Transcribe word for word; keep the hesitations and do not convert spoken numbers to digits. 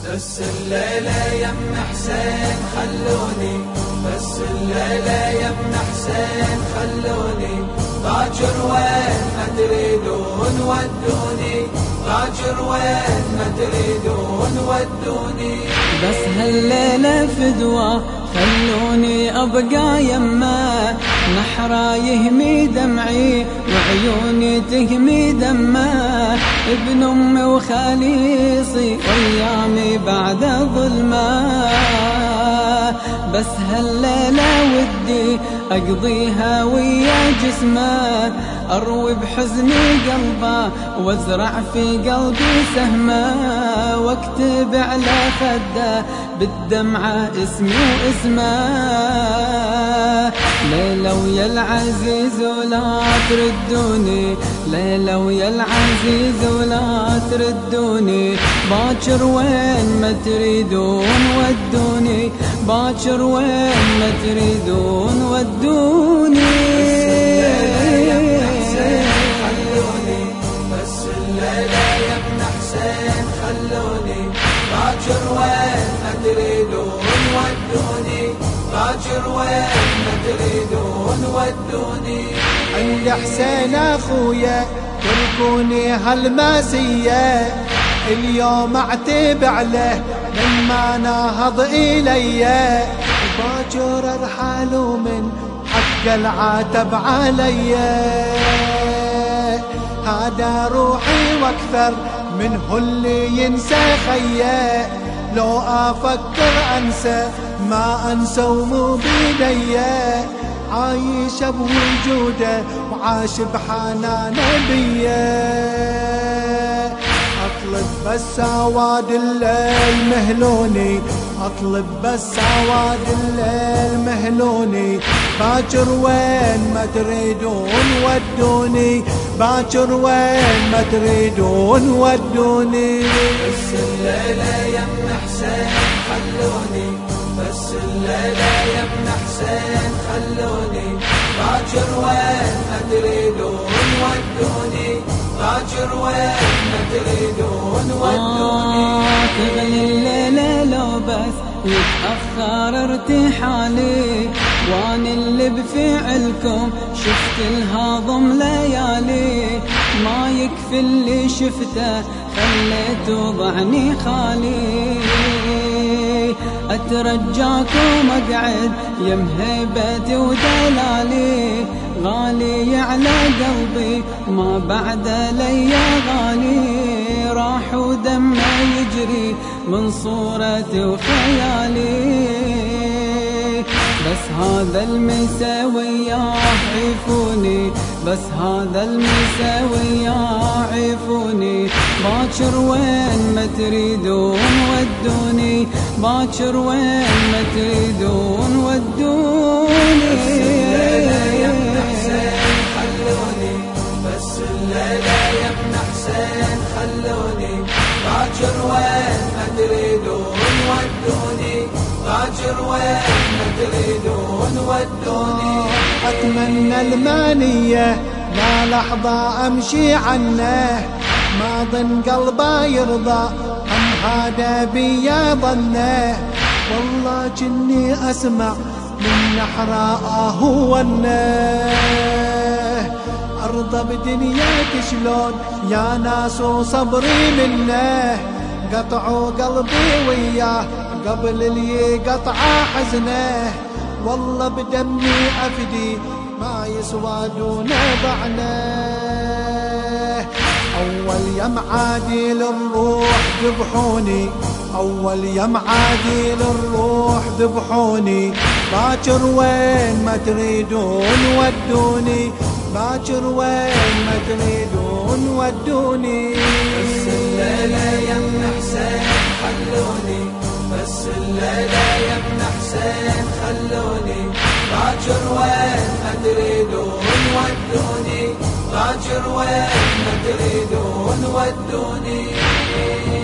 بس الليلة يم حسين خلوني، بس الليلة يم حسين خلوني، باكر وين ما تريدون ودوني، باكر وين ما تريدون ودوني. بس هالليلة فدوى خلوني أبقى يمه، نحرا يهمي دمعي وعيوني تهمي دمه، ابن أمي وخليصي وأيامي بعد ظلمه. بس هالليلة ودي أقضيها ويا جسمه، أروي بحزني قلبه وازرع في قلبي سهمه، واكتب على خده بالدمعة اسمي واسمه. ليلة ويا العزيز ولا تردوني، ليلة ويا العزيز ولا تردوني، باكر وين ما تريدون ودوني، باكر وين ما تريدون ودوني. بس الليلة يا ابن حسين خلوني، باكر وين ما تريدون ودوني، باكر وين ما تريدون ودوني. عند حسين اخويا تركوني هالماسية، اليوم اعتب عليه لما ناهض الي، باكر ارحل من حق العاتب علي. هذا روحي واكثر منه اللي ينسى خيه، لو افكر انسى ما انسى ومو بيدي، عايش بوجوده وعاش بحنان بيه. اطلب بس سواد الليل مهلوني، اطلب بس سواد الليل مهلوني، باكر وين ما تريدون ودوني، باكر وين ما تريدون ودوني. بس الليلة يا ابن حسين خلوني، بس الليلة يا ابن حسين خلوني، باكر وين ما تريدون ودوني، باكر وين ما تريدون ودوني. آه تغلي الليلة لو بس يتأخر ارتحالي، وان اللي بفعلكم شفت الهضم ليالي، ما يكفي اللي شفته خليته ضعني خالي. أترجاكم أقعد يم هيبتي ودلالي، غالي على قلبي ما بعد لي غالي، راح ودمه يجري من صورتي وخيالي. بس هذا المسا وياه عيفوني، بس هذا المسا وياه عيفوني، باكر وين ما تريدون ودوني، باكر وين ما تريدون ودوني. بس الليلة يا ابن حسين خلوني، بس الليلة يا ابن حسين خلوني، باكر وين ما تريدون ودوني، باكر وين ما تريدون ودوني. اتمنى المانية لا لحظة امشي عنه، ما ظن قلبه يرضى هم هذا بيا ظنه، والله جني اسمع من نحراءه ونه. ارضى بدنياك شلون يا ناس وصبري منه، قطعوا قلبي وياه قبل اللي يقطع حزنه، والله بدمي افدي ما يسوى دون ضعنه. اول يم عادي للروح ذبحوني، اول يم عادي للروح ذبحوني، باكر وين ما تريدون ودوني، باكر وين ما تريدون ودوني. بس الليلة يا ابن حسين خلوني، بس الليلة يا ابن حسين خلوني، باكر وين ما تريدون ودوني، باكر وين ما تريدون ودوني.